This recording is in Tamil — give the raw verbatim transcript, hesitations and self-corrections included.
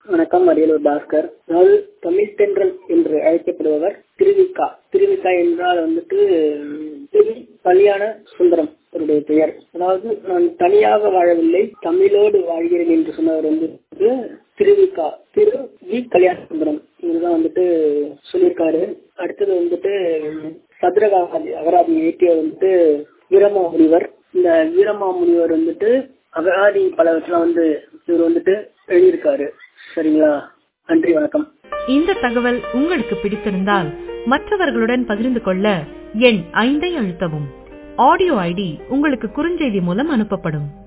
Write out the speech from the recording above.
வணக்கம். அரியலூர் பாஸ்கர். அதாவது தமிழ் தென்றல் என்று அழைக்கப்படுபவர் திருவிக்கா. திருவிக்கா என்றால் வந்துட்டு திரு கல்யாண சுந்தரம் அவருடைய பெயர். அதாவது நான் தனியாக வாழவில்லை, தமிழோடு வாழ்கிறேன் என்று சொன்னவர் வந்து திருவிக்கா திரு வி கல்யாண சுந்தரம் இதுதான் வந்துட்டு சொல்லியிருக்காரு. அடுத்தது வந்துட்டு சதுரகாதி அகராதி இயற்றியவர் வந்துட்டு வீரமா முனிவர். இந்த வீரமா முனிவர் வந்துட்டு அகராதி பலவற்றை வந்து இவர் வந்துட்டு எழுதியிருக்காரு. சரிங்களா? நன்றி, வணக்கம். இந்த தகவல் உங்களுக்கு பிடித்திருந்தால் மற்றவர்களுடன் பகிர்ந்து கொள்ள எண் ஐந்தை அழுத்தவும். ஆடியோ ஐடி உங்களுக்கு குறுஞ்செய்தி மூலம் அனுப்பப்படும்.